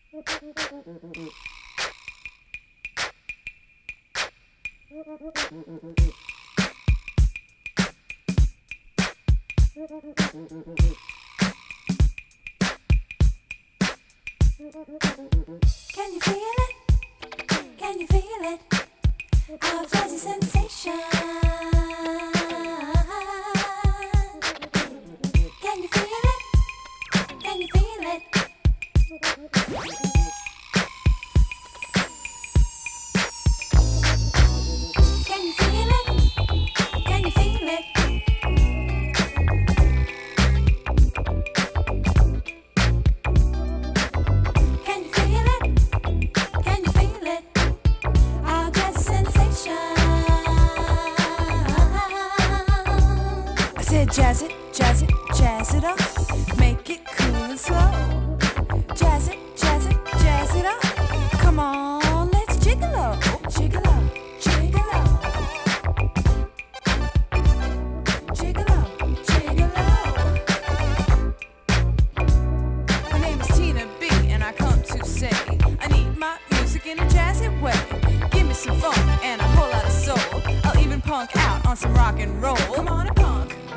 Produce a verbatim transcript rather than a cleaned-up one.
Can you feel it? Can you feel it? Our fuzzy sensation. Can you feel it? Can you feel it? Can you feel it? Can you feel it? Can you feel it? Can you feel it? Our jazzy sensation. I said jazz it, jazz it, jazz it up. Make it cool and slow. Jazz it, jazz it, jazz it up. Come on, let's jiggle, jiggle, jiggle, jiggle, jiggle. My name is Tina B, and I come to say I need my music in a jazzy way. Give me some funk and a whole lot of soul. I'll even punk out on some rock and roll. Come on and punk.